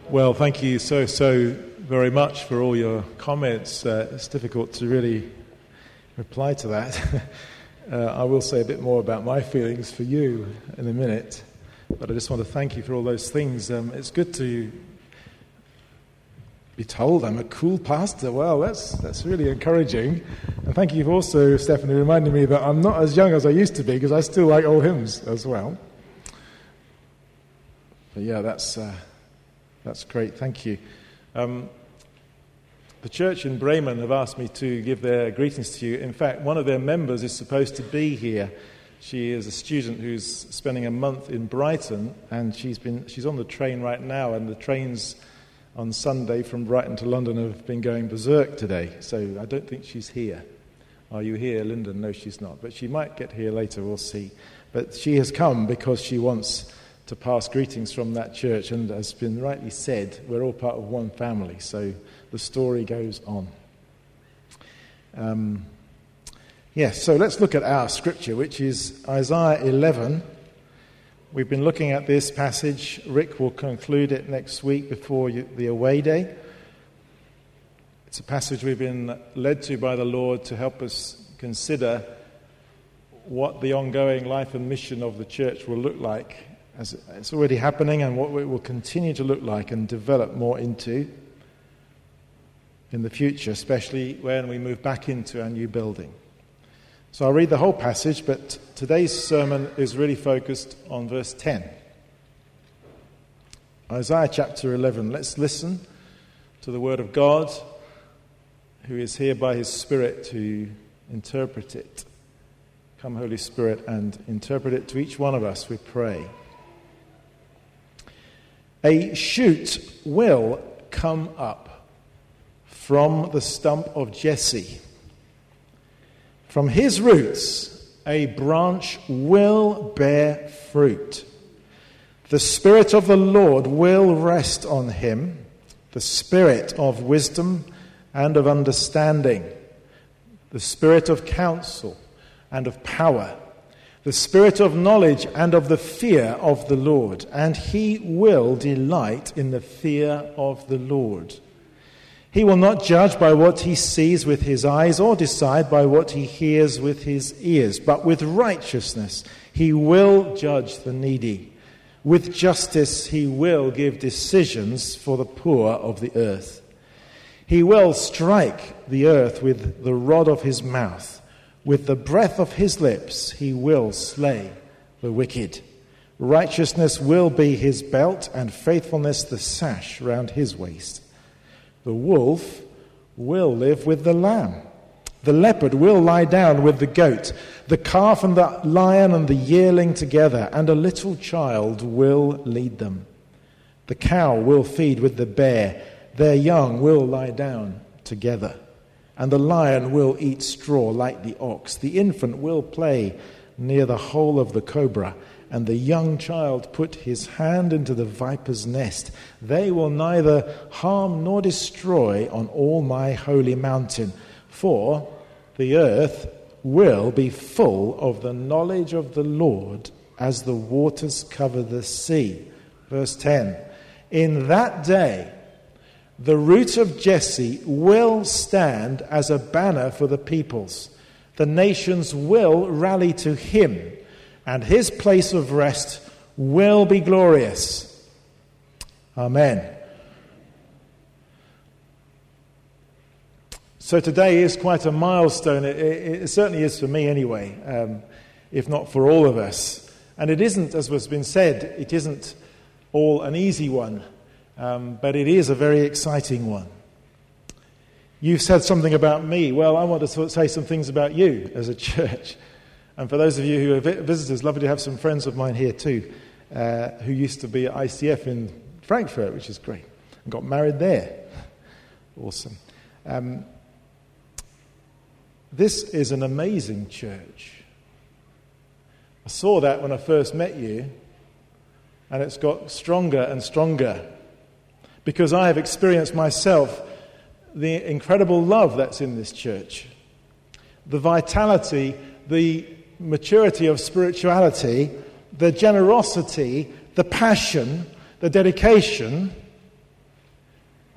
Well, thank you so very much for all your comments. It's difficult to really reply to that. I will say a bit more about my feelings for you in a minute, but I just want to thank you for all those things. It's good to be told I'm a cool pastor. Well, that's really encouraging. And thank you also, Stephanie, reminding me that I'm not as young as I used to be, because I still like old hymns as well. But yeah, that's great. Thank you. The church in Bremen have asked me to give their greetings to you. In fact, one of their members is supposed to be here. She is a student who's spending a month in Brighton, and she's on the train right now, and the trains on Sunday from Brighton to London have been going berserk today, so I don't think she's here. Are you here, Lyndon? No, she's not, but she might get here later, we'll see. But she has come because she wants to pass greetings from that church, and as has been rightly said, we're all part of one family, so the story goes on. So let's look at our scripture, which is Isaiah 11. We've been looking at this passage. Rick will conclude it next week before the away day. It's a passage we've been led to by the Lord to help us consider what the ongoing life and mission of the church will look like, as it's already happening, and what it will continue to look like and develop more into in the future, especially when we move back into our new building. So I'll read the whole passage, but today's sermon is really focused on verse 10. Isaiah chapter 11. Let's listen to the word of God, who is here by his Spirit to interpret it. Come, Holy Spirit, and interpret it to each one of us, we pray. A shoot will come up from the stump of Jesse. From his roots, a branch will bear fruit. The Spirit of the Lord will rest on him, the Spirit of wisdom and of understanding, the Spirit of counsel and of power, the Spirit of knowledge and of the fear of the Lord, and he will delight in the fear of the Lord. He will not judge by what he sees with his eyes or decide by what he hears with his ears, but with righteousness he will judge the needy. With justice he will give decisions for the poor of the earth. He will strike the earth with the rod of his mouth. With the breath of his lips he will slay the wicked. Righteousness will be his belt, and faithfulness the sash round his waist. The wolf will live with the lamb. The leopard will lie down with the goat. The calf and the lion and the yearling together, and a little child will lead them. The cow will feed with the bear. Their young will lie down together. And the lion will eat straw like the ox. The infant will play near the hole of the cobra, and the young child put his hand into the viper's nest. They will neither harm nor destroy on all my holy mountain, for the earth will be full of the knowledge of the Lord as the waters cover the sea. Verse 10, in that day the root of Jesse will stand as a banner for the peoples. The nations will rally to him, and his place of rest will be glorious. Amen. So today is quite a milestone. It certainly is for me anyway, if not for all of us. And it isn't, as has been said, it isn't all an easy one. But it is a very exciting one. You've said something about me. Well, I want to say some things about you as a church. And for those of you who are visitors, lovely to have some friends of mine here too, who used to be at ICF in Frankfurt, which is great, and got married there. Awesome. This is an amazing church. I saw that when I first met you, and it's got stronger and stronger, because I have experienced myself the incredible love that's in this church, the vitality, the maturity of spirituality, the generosity, the passion, the dedication,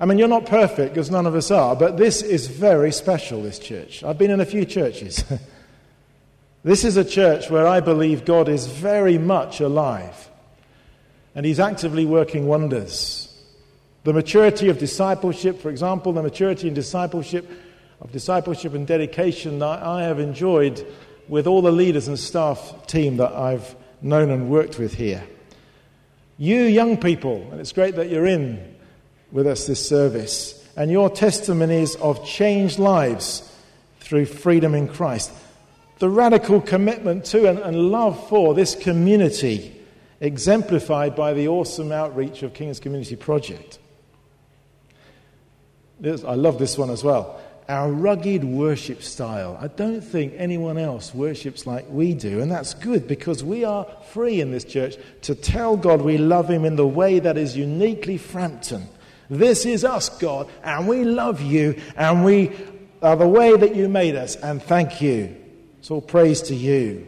I mean, you're not perfect, because none of us are, but this is very special, this church. I've been in a few churches. This is a church where I believe God is very much alive, and he's actively working wonders. The maturity of discipleship, for example, the maturity in discipleship and dedication that I have enjoyed with all the leaders and staff team that I've known and worked with here. You young people, and it's great that you're in with us this service, and your testimonies of changed lives through freedom in Christ. The radical commitment to and love for this community exemplified by the awesome outreach of King's Community Project. I love this one as well. Our rugged worship style. I don't think anyone else worships like we do, and that's good because we are free in this church to tell God we love him in the way that is uniquely Frampton. This is us, God, and we love you, and we are the way that you made us, and thank you. It's all praise to you.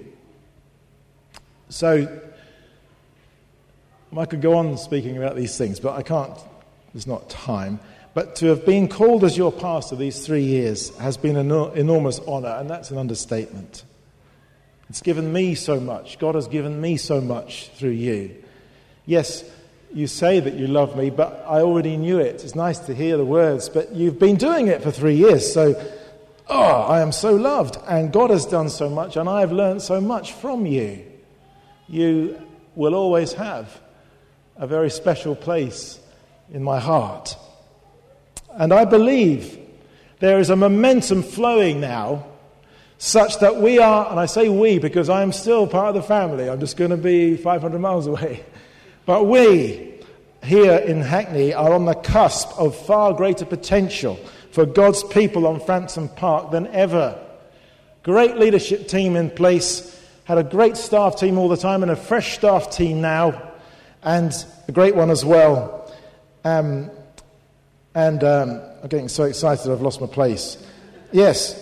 So, I could go on speaking about these things, but I can't. There's not time. But to have been called as your pastor these 3 years has been an enormous honor, and that's an understatement. It's given me so much. God has given me so much through you. Yes, you say that you love me, but I already knew it. It's nice to hear the words, but you've been doing it for 3 years, so I am so loved, and God has done so much, and I have learned so much from you. You will always have a very special place in my heart. And I believe there is a momentum flowing now such that we are, and I say we because I am still part of the family, I'm just going to be 500 miles away, but we here in Hackney are on the cusp of far greater potential for God's people on Frampton Park than ever. Great leadership team in place, had a great staff team all the time and a fresh staff team now, and a great one as well. I'm getting so excited I've lost my place. Yes.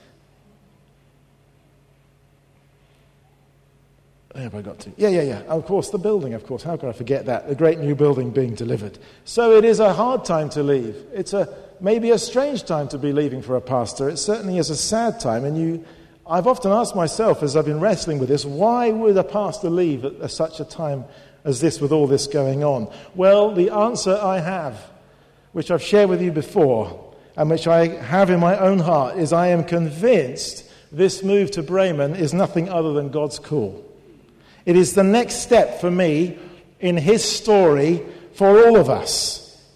Where have I got to? Yeah. Of course, the building, of course. How could I forget that? The great new building being delivered. So it is a hard time to leave. It's maybe a strange time to be leaving for a pastor. It certainly is a sad time. And I've often asked myself as I've been wrestling with this, why would a pastor leave at such a time as this with all this going on? Well, the answer I have, which I've shared with you before, and which I have in my own heart, is I am convinced this move to Bremen is nothing other than God's call. It is the next step for me in his story for all of us.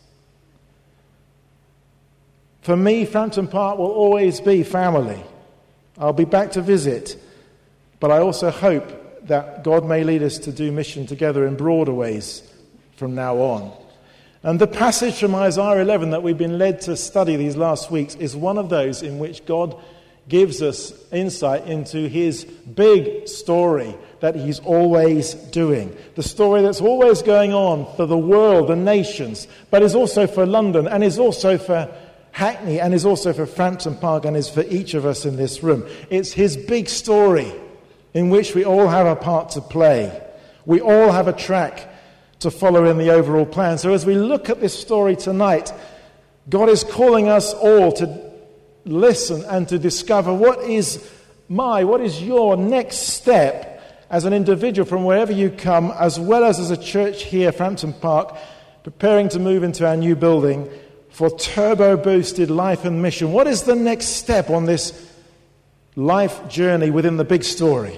For me, Frampton Park will always be family. I'll be back to visit, but I also hope that God may lead us to do mission together in broader ways from now on. And the passage from Isaiah 11 that we've been led to study these last weeks is one of those in which God gives us insight into his big story that he's always doing. The story that's always going on for the world, the nations, but is also for London, and is also for Hackney, and is also for Frampton Park, and is for each of us in this room. It's his big story in which we all have a part to play. We all have a track to follow in the overall plan. So as we look at this story tonight, God is calling us all to listen and to discover what is your next step as an individual from wherever you come, as well as a church here, Frampton Park, preparing to move into our new building for turbo-boosted life and mission. What is the next step on this life journey within the big story?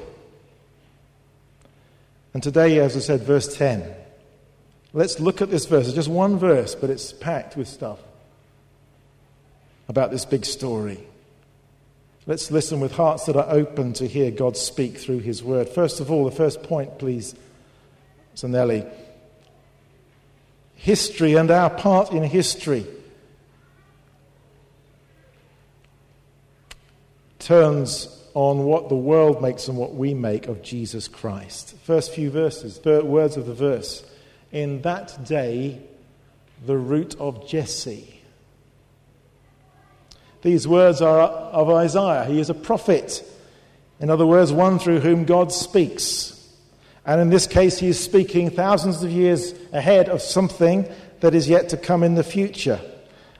And today, as I said, verse 10. Let's look at this verse. It's just one verse, but it's packed with stuff about this big story. Let's listen with hearts that are open to hear God speak through his word. First of all, the first point, please, Zanelli. History and our part in history turns on what the world makes and what we make of Jesus Christ. First few verses, words of the verse. In that day, the root of Jesse. These words are of Isaiah. He is a prophet. In other words, one through whom God speaks. And in this case, he is speaking thousands of years ahead of something that is yet to come in the future.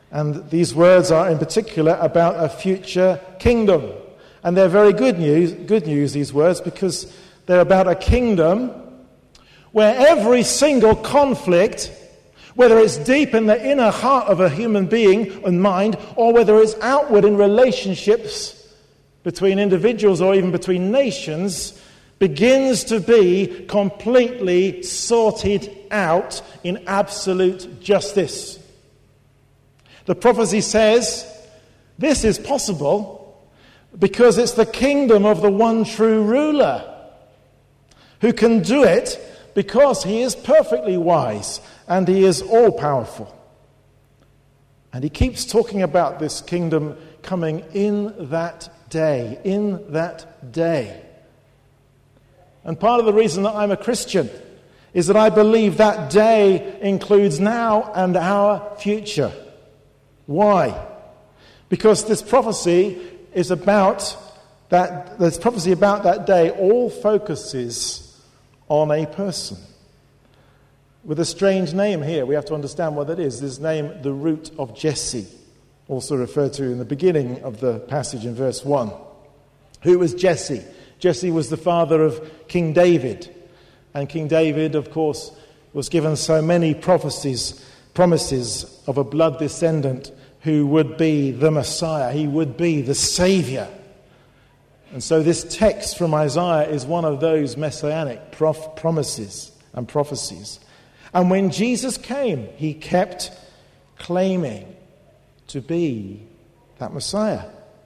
And these words are in particular about a future kingdom. And they're very good news, these words, because they're about a kingdom where every single conflict, whether it's deep in the inner heart of a human being and mind, or whether it's outward in relationships between individuals or even between nations, begins to be completely sorted out in absolute justice. The prophecy says this is possible because it's the kingdom of the one true ruler who can do it because he is perfectly wise and he is all-powerful. And he keeps talking about this kingdom coming in that day, in that day. And part of the reason that I'm a Christian is that I believe that day includes now and our future. Why? Because this prophecy is about that. This prophecy about that day all focuses on a person with a strange name here. We have to understand what that is. This name, the root of Jesse, also referred to in the beginning of the passage in verse 1. Who was Jesse? Jesse was the father of King David. And King David, of course, was given so many promises of a blood descendant who would be the Messiah. He would be the Savior. And so this text from Isaiah is one of those messianic promises and prophecies. And when Jesus came, he kept claiming to be that Messiah.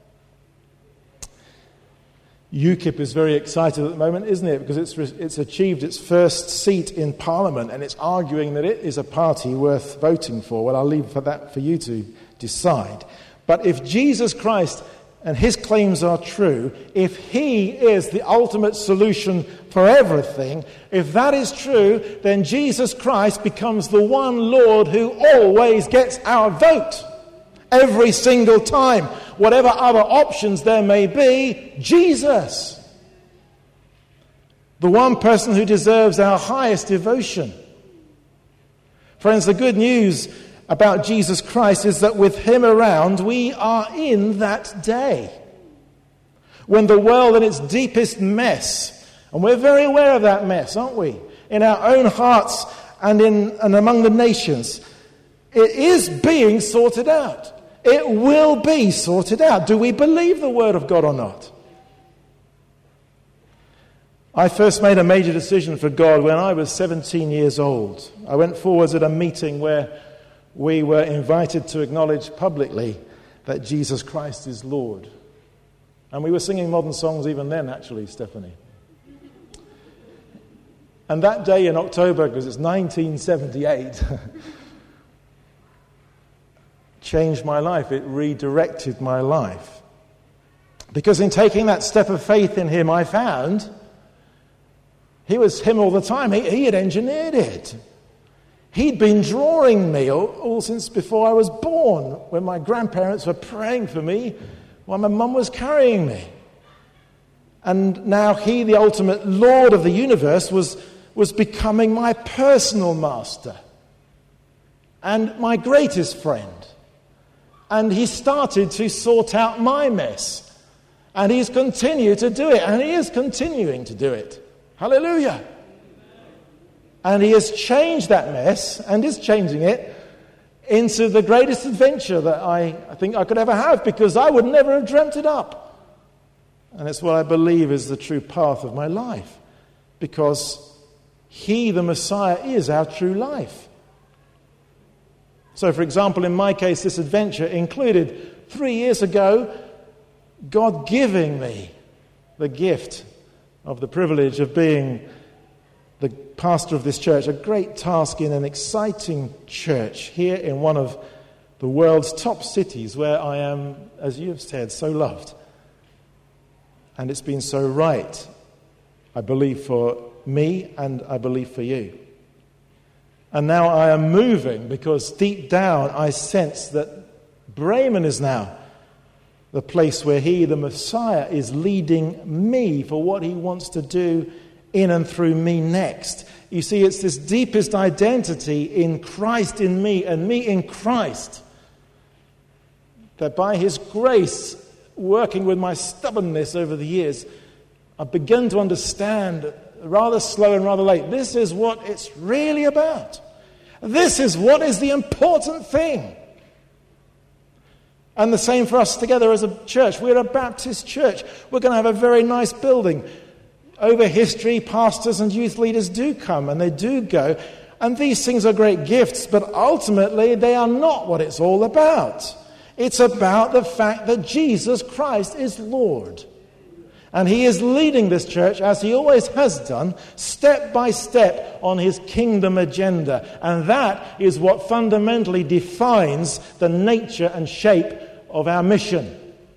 UKIP is very excited at the moment, isn't it? Because it's achieved its first seat in Parliament and it's arguing that it is a party worth voting for. Well, I'll leave that for you to decide. But if Jesus Christ and his claims are true, if he is the ultimate solution for everything, if that is true, then Jesus Christ becomes the one Lord who always gets our vote. Every single time. Whatever other options there may be, Jesus. The one person who deserves our highest devotion. Friends, the good news about Jesus Christ is that with him around, we are in that day. When the world in its deepest mess, and we're very aware of that mess, aren't we? In our own hearts and among the nations, it is being sorted out. It will be sorted out. Do we believe the word of God or not? I first made a major decision for God when I was 17 years old. I went forwards at a meeting where we were invited to acknowledge publicly that Jesus Christ is Lord. And we were singing modern songs even then, actually, Stephanie. And that day in October, because it's 1978, changed my life. It redirected my life. Because in taking that step of faith in him, I found he was him all the time. He had engineered it. He'd been drawing me all since before I was born, when my grandparents were praying for me while my mum was carrying me. And now he, the ultimate Lord of the universe, was becoming my personal master and my greatest friend. And he started to sort out my mess. And he's continued to do it. And he is continuing to do it. Hallelujah. And he has changed that mess and is changing it into the greatest adventure that I think I could ever have, because I would never have dreamt it up. And it's what I believe is the true path of my life. Because he, the Messiah, is our true life. So, for example, in my case, this adventure included 3 years ago, God giving me the gift of the privilege of being the pastor of this church, a great task in an exciting church here in one of the world's top cities where I am, as you have said, so loved. And it's been so right, I believe, for me and I believe for you. And now I am moving because deep down I sense that Bremen is now the place where he, the Messiah, is leading me for what he wants to do in and through me next. You see, it's this deepest identity in Christ in me and me in Christ that by his grace, working with my stubbornness over the years, I've begun to understand, rather slow and rather late, this is what it's really about. This is what is the important thing. And the same for us together as a church. We're a Baptist church. We're going to have a very nice building. Over history, pastors and youth leaders do come and they do go. And these things are great gifts, but ultimately they are not what it's all about. It's about the fact that Jesus Christ is Lord. And he is leading this church, as he always has done, step by step on his kingdom agenda. And that is what fundamentally defines the nature and shape of our mission.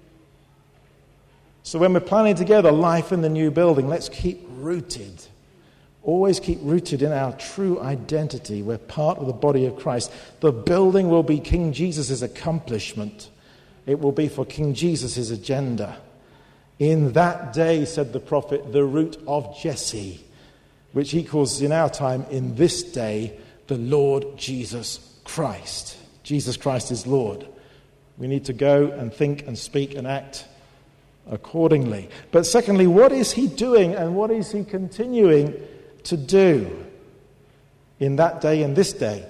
So when we're planning together life in the new building, let's keep rooted. Always keep rooted in our true identity. We're part of the body of Christ. The building will be King Jesus' accomplishment. It will be for King Jesus' agenda. In that day, said the prophet, the root of Jesse, which equals in our time, in this day, the Lord Jesus Christ. Jesus Christ is Lord. We need to go and think and speak and act accordingly. But secondly, what is he doing and what is he continuing to do in that day and this day?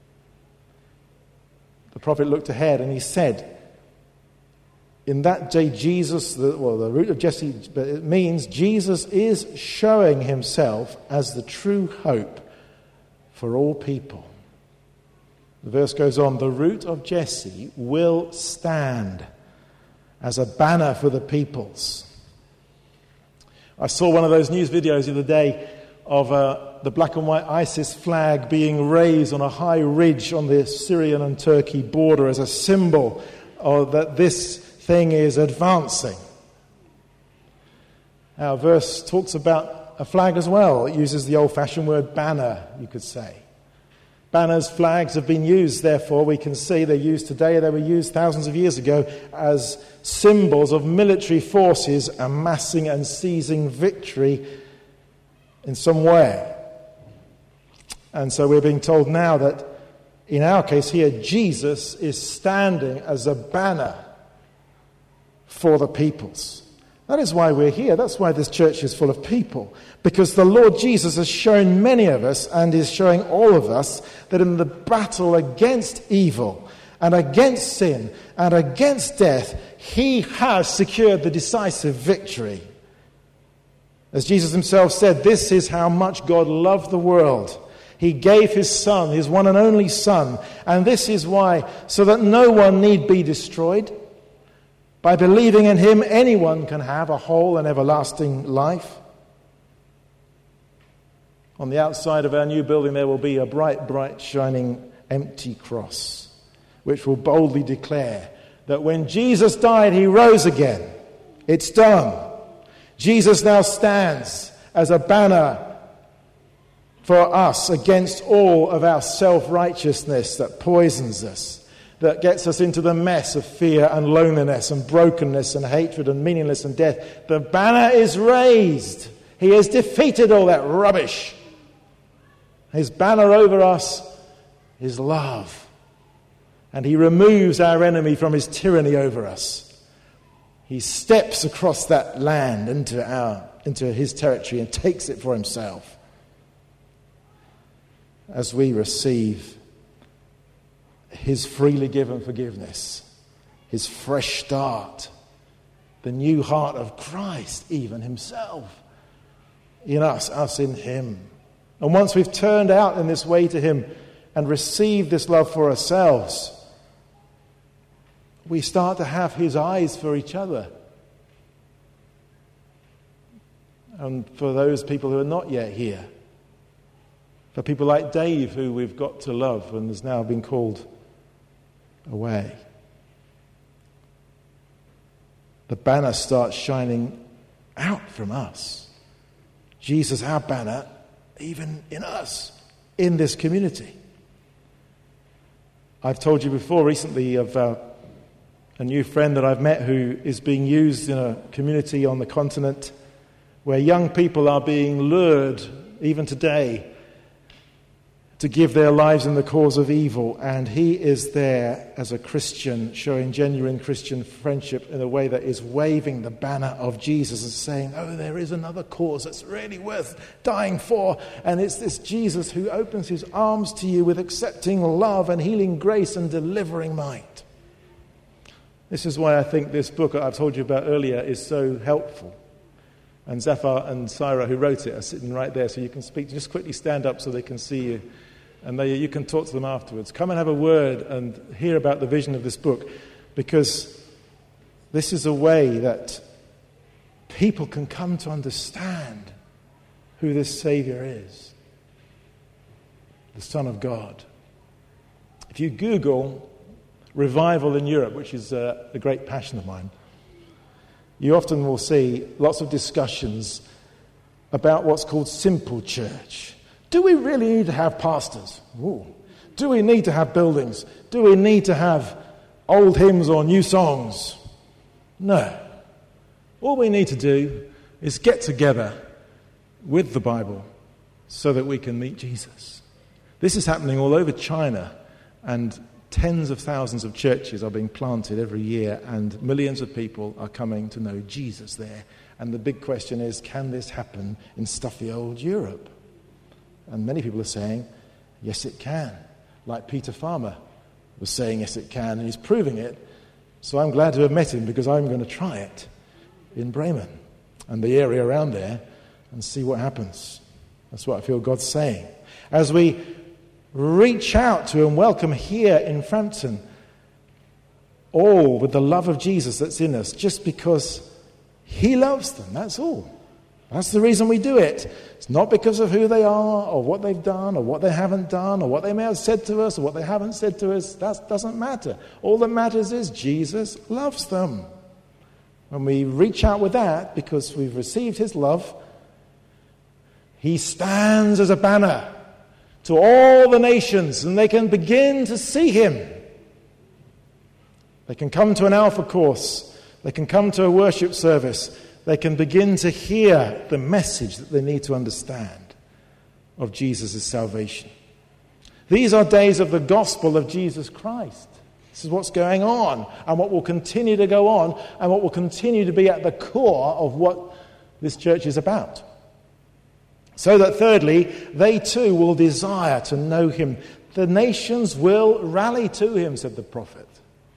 The prophet looked ahead and he said, in that day, Jesus, the root of Jesse, but it means Jesus is showing himself as the true hope for all people. The verse goes on, the root of Jesse will stand as a banner for the peoples. I saw one of those news videos the other day of the black and white ISIS flag being raised on a high ridge on the Syrian and Turkey border as a symbol of that this thing is advancing. Our verse talks about a flag as well. It uses the old-fashioned word banner, you could say. Banners, flags have been used, therefore, we can see they're used today, they were used thousands of years ago as symbols of military forces amassing and seizing victory in some way. And so we're being told now that, in our case here, Jesus is standing as a banner for the peoples. That is why we're here. That's why this church is full of people. Because the Lord Jesus has shown many of us and is showing all of us that in the battle against evil and against sin and against death, he has secured the decisive victory. As Jesus himself said, this is how much God loved the world. He gave his Son, his one and only Son. And this is why, so that no one need be destroyed. By believing in him, anyone can have a whole and everlasting life. On the outside of our new building, there will be a bright, bright, shining, empty cross, which will boldly declare that when Jesus died, he rose again. It's done. Jesus now stands as a banner for us against all of our self-righteousness that poisons us, that gets us into the mess of fear and loneliness and brokenness and hatred and meaningless and death. The banner is raised. He has defeated all that rubbish. His banner over us is love. And he removes our enemy from his tyranny over us. He steps across that land into his territory and takes it for himself. As we receive his freely given forgiveness, his fresh start, the new heart of Christ, even himself, in us in him. And once we've turned out in this way to him and received this love for ourselves, we start to have his eyes for each other. And for those people who are not yet here, for people like Dave, who we've got to love and has now been called away, the banner starts shining out from us. Jesus, our banner, even in us, in this community. I've told you before recently of a new friend that I've met who is being used in a community on the continent where young people are being lured, even today, to give their lives in the cause of evil, and he is there as a Christian, showing genuine Christian friendship in a way that is waving the banner of Jesus and saying, oh, there is another cause that's really worth dying for, and it's this Jesus who opens his arms to you with accepting love and healing grace and delivering might. This is why I think this book that I've told you about earlier is so helpful. And Zephyr and Syra, who wrote it, are sitting right there, so you can speak. Just quickly stand up so they can see you. And you can talk to them afterwards. Come and have a word and hear about the vision of this book, because this is a way that people can come to understand who this Savior is, the Son of God. If you Google revival in Europe, which is a great passion of mine, you often will see lots of discussions about what's called simple church. Do we really need to have pastors? Ooh. Do we need to have buildings? Do we need to have old hymns or new songs? No. All we need to do is get together with the Bible so that we can meet Jesus. This is happening all over China, and tens of thousands of churches are being planted every year, and millions of people are coming to know Jesus there. And the big question is, can this happen in stuffy old Europe? And many people are saying, yes, it can. Like Peter Farmer was saying, yes, it can, and he's proving it. So I'm glad to have met him, because I'm going to try it in Bremen and the area around there and see what happens. That's what I feel God's saying. As we reach out to and welcome here in Frampton, all with the love of Jesus that's in us, just because he loves them, that's all. That's the reason we do it. It's not because of who they are or what they've done or what they haven't done or what they may have said to us or what they haven't said to us. That doesn't matter. All that matters is Jesus loves them. When we reach out with that, because we've received his love, he stands as a banner to all the nations, and they can begin to see him. They can come to an Alpha course. They can come to a worship service. They can begin to hear the message that they need to understand of Jesus' salvation. These are days of the gospel of Jesus Christ. This is what's going on, and what will continue to go on, and what will continue to be at the core of what this church is about. So that thirdly, they too will desire to know him. The nations will rally to him, said the prophet.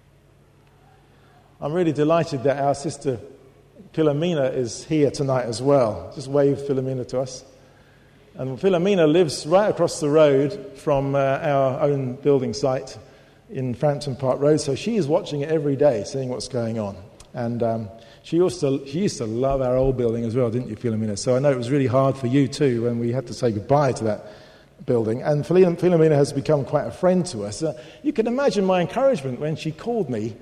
I'm really delighted that our sister Philomena is here tonight as well. Just wave Philomena to us. And Philomena lives right across the road from our own building site in Frampton Park Road, so she is watching it every day, seeing what's going on. And she used to love our old building as well, didn't you, Philomena? So I know it was really hard for you too when we had to say goodbye to that building. And Philomena has become quite a friend to us. You can imagine my encouragement when she called me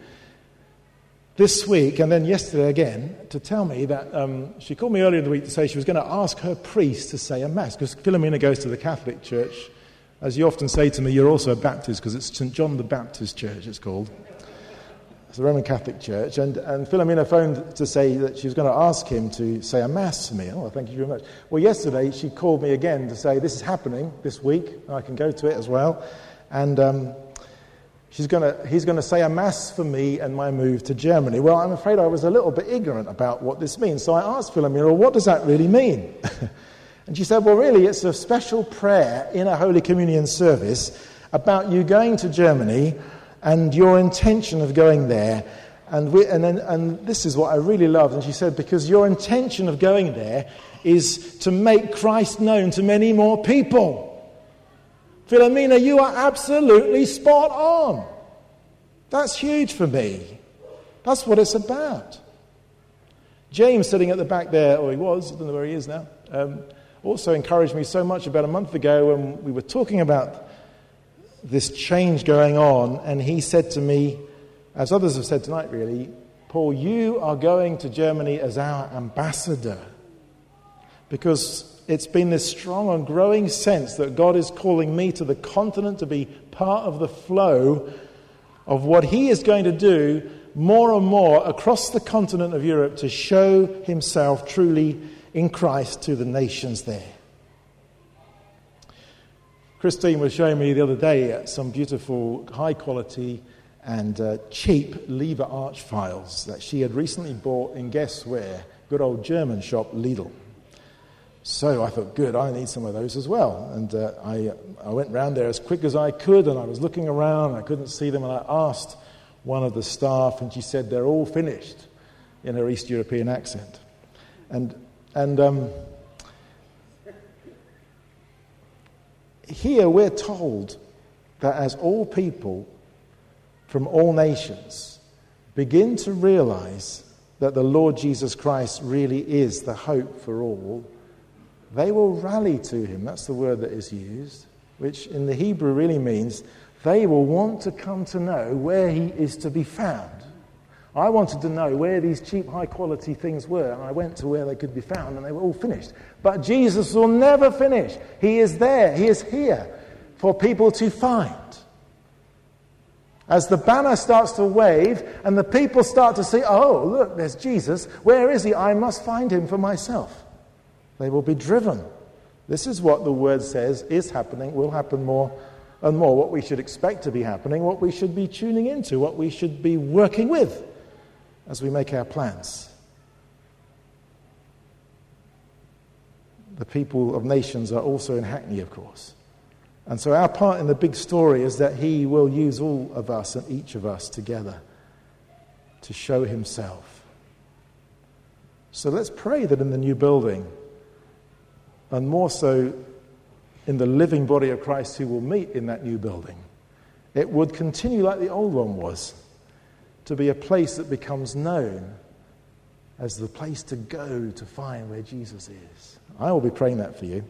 this week, and then yesterday again, to tell me that she called me earlier in the week to say she was going to ask her priest to say a mass, because Philomena goes to the Catholic Church. As you often say to me, you're also a Baptist, because it's St. John the Baptist Church, it's called. It's the Roman Catholic Church. And Philomena phoned to say that she was going to ask him to say a mass for me. Oh, thank you very much. Well, yesterday she called me again to say this is happening this week. I can go to it as well. And he's going to say a mass for me and my move to Germany. Well, I'm afraid I was a little bit ignorant about what this means. So I asked Philomena, well, what does that really mean? And she said, well, really, it's a special prayer in a Holy Communion service about you going to Germany and your intention of going there. And this is what I really loved. And she said, because your intention of going there is to make Christ known to many more people. Philomena, you are absolutely spot on. That's huge for me. That's what it's about. James, sitting at the back there, or he was, I don't know where he is now, also encouraged me so much about a month ago when we were talking about this change going on, and he said to me, as others have said tonight really, Paul, you are going to Germany as our ambassador, because it's been this strong and growing sense that God is calling me to the continent to be part of the flow of what he is going to do more and more across the continent of Europe to show himself truly in Christ to the nations there. Christine was showing me the other day some beautiful, high-quality and cheap lever arch files that she had recently bought in, guess where? Good old German shop, Lidl. So I thought, good, I need some of those as well. And I went round there as quick as I could, and I was looking around, and I couldn't see them, and I asked one of the staff, and she said, they're all finished, in her East European accent. And here we're told that as all people from all nations begin to realize that the Lord Jesus Christ really is the hope for all, they will rally to him. That's the word that is used, which in the Hebrew really means they will want to come to know where he is to be found. I wanted to know where these cheap, high-quality things were, and I went to where they could be found, and they were all finished. But Jesus will never finish. He is there. He is here for people to find. As the banner starts to wave, and the people start to see, oh, look, there's Jesus. Where is he? I must find him for myself. They will be driven. This is what the word says is happening, will happen more and more, what we should expect to be happening, what we should be tuning into, what we should be working with as we make our plans. The people of nations are also in Hackney, of course. And so our part in the big story is that he will use all of us and each of us together to show himself. So let's pray that in the new building, and more so in the living body of Christ who will meet in that new building, it would continue like the old one was, to be a place that becomes known as the place to go to find where Jesus is. I will be praying that for you.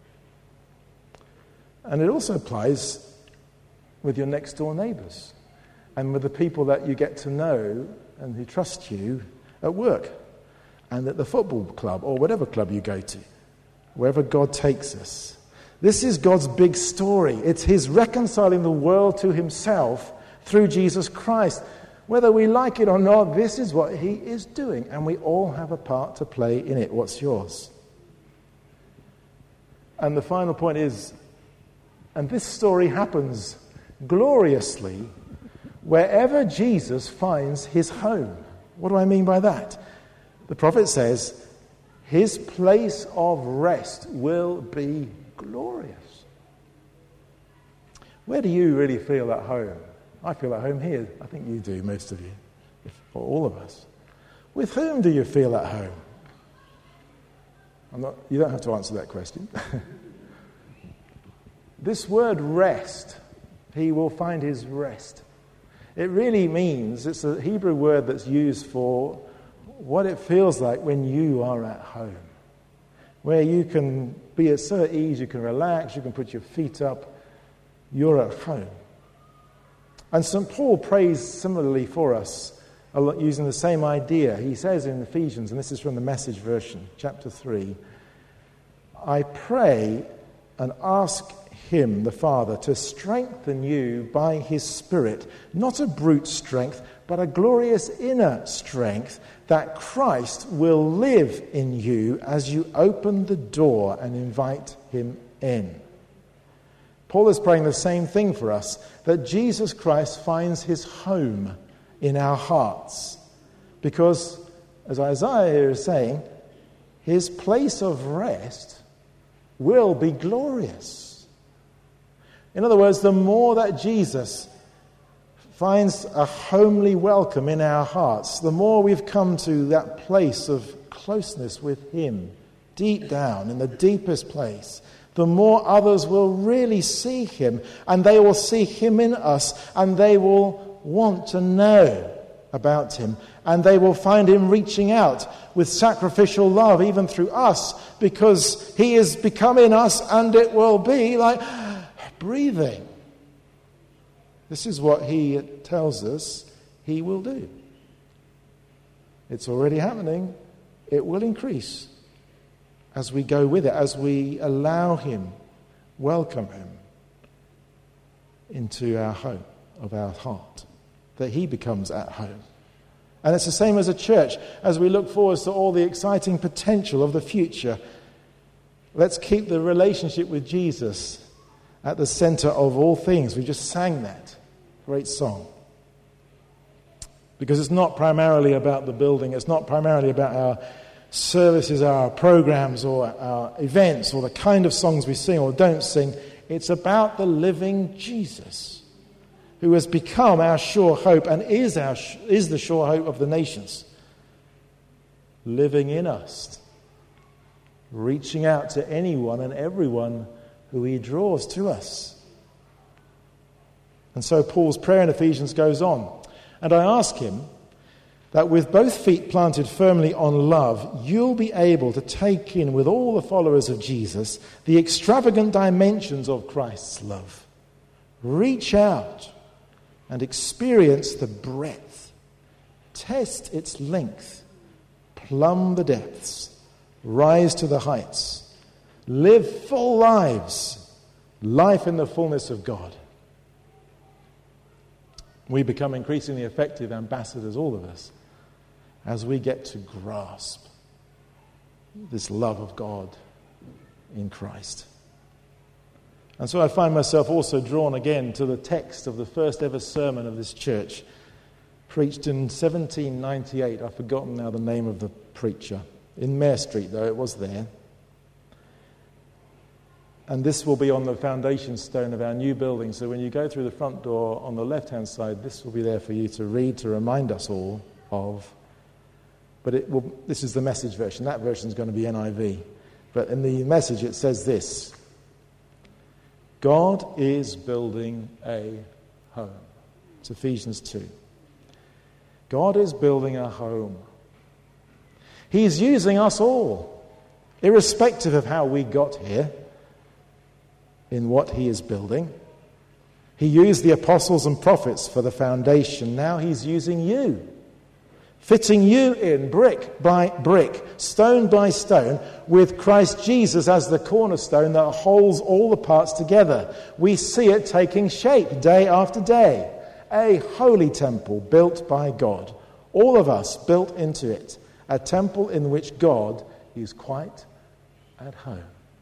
And it also applies with your next door neighbours and with the people that you get to know and who trust you at work and at the football club or whatever club you go to, wherever God takes us. This is God's big story. It's his reconciling the world to himself through Jesus Christ. Whether we like it or not, this is what he is doing, and we all have a part to play in it. What's yours? And the final point is, and this story happens gloriously wherever Jesus finds his home. What do I mean by that? The prophet says, his place of rest will be glorious. Where do you really feel at home? I feel at home here. I think you do, most of you, or all of us. With whom do you feel at home? You don't have to answer that question. This word rest, he will find his rest. It really means, it's a Hebrew word that's used for what it feels like when you are at home, where you can be so at ease, you can relax, you can put your feet up, you're at home. And St. Paul prays similarly for us, using the same idea. He says in Ephesians, and this is from the Message version, chapter 3, I pray and ask him, the Father, to strengthen you by his Spirit, not a brute strength, but a glorious inner strength, that Christ will live in you as you open the door and invite him in. Paul is praying the same thing for us, that Jesus Christ finds his home in our hearts. Because, as Isaiah is saying, his place of rest will be glorious. In other words, the more that Jesus finds a homely welcome in our hearts, the more we've come to that place of closeness with him, deep down, in the deepest place, the more others will really see him, and they will see him in us, and they will want to know about him, and they will find him reaching out with sacrificial love, even through us, because he is becoming us, and it will be like breathing. This is what he tells us he will do. It's already happening. It will increase as we go with it, as we allow him, welcome him into our home of our heart, that he becomes at home. And it's the same as a church. As we look forward to all the exciting potential of the future, let's keep the relationship with Jesus at the center of all things. We just sang that great song. Because it's not primarily about the building, it's not primarily about our services, our programs, or our events, or the kind of songs we sing or don't sing. It's about the living Jesus, who has become our sure hope and is the sure hope of the nations, living in us, reaching out to anyone and everyone who he draws to us. And so Paul's prayer in Ephesians goes on. And I ask him that with both feet planted firmly on love, you'll be able to take in with all the followers of Jesus the extravagant dimensions of Christ's love. Reach out and experience the breadth. Test its length. Plumb the depths. Rise to the heights. Live full lives. Life in the fullness of God. We become increasingly effective ambassadors, all of us, as we get to grasp this love of God in Christ. And so I find myself also drawn again to the text of the first ever sermon of this church, preached in 1798. I've forgotten now the name of the preacher. In Mare Street, though, it was there. And this will be on the foundation stone of our new building. So when you go through the front door on the left-hand side, this will be there for you to read, to remind us all of. But this is the Message version. That version is going to be NIV. But in the Message it says this: God is building a home. It's Ephesians 2. God is building a home. He's using us all, irrespective of how we got here, in what he is building. He used the apostles and prophets for the foundation. Now he's using you, fitting you in brick by brick, stone by stone, with Christ Jesus as the cornerstone that holds all the parts together. We see it taking shape day after day. A holy temple built by God. All of us built into it. A temple in which God is quite at home.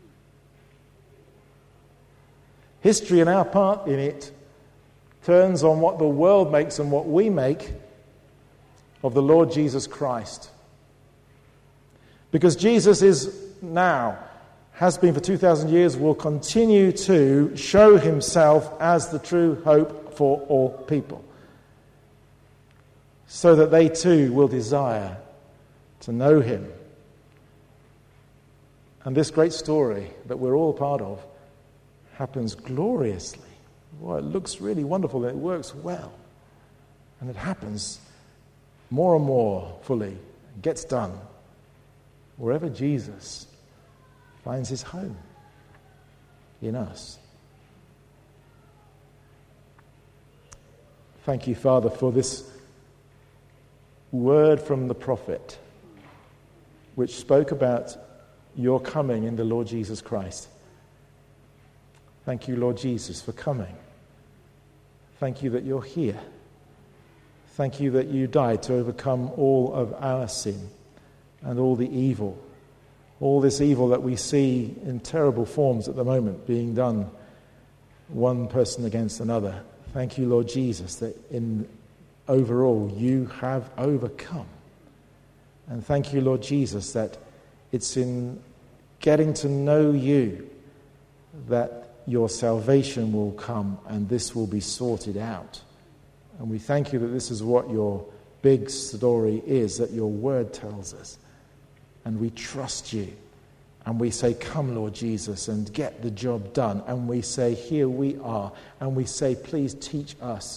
History and our part in it turns on what the world makes and what we make of the Lord Jesus Christ. Because Jesus is now, has been for 2,000 years, will continue to show himself as the true hope for all people, so that they too will desire to know him. And this great story that we're all part of happens gloriously. Well, it looks really wonderful and it works well. And it happens more and more fully, gets done wherever Jesus finds his home, in us. Thank you, Father, for this word from the prophet, which spoke about your coming in the Lord Jesus Christ. Thank you, Lord Jesus, for coming. Thank you that you're here. Thank you that you died to overcome all of our sin and all the evil. All this evil that we see in terrible forms at the moment being done, one person against another. Thank you, Lord Jesus, that in overall you have overcome. And thank you, Lord Jesus, that it's in getting to know you that your salvation will come and this will be sorted out. And we thank you that this is what your big story is, that your word tells us. And we trust you. And we say, come, Lord Jesus, and get the job done. And we say, here we are. And we say, please teach us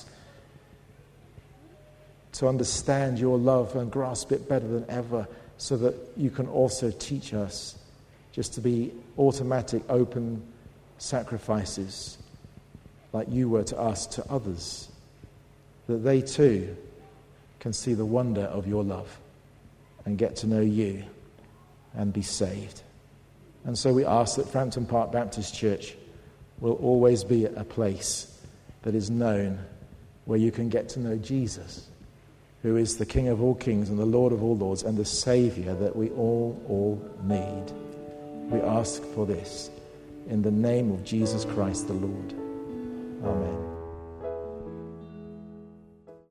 to understand your love and grasp it better than ever, so that you can also teach us just to be automatic, open sacrifices like you were to us, to others, that they too can see the wonder of your love and get to know you and be saved. And so we ask that Frampton Park Baptist Church will always be a place that is known where you can get to know Jesus, who is the King of all kings and the Lord of all lords and the Saviour that we all need. We ask for this in the name of Jesus Christ the Lord. Amen.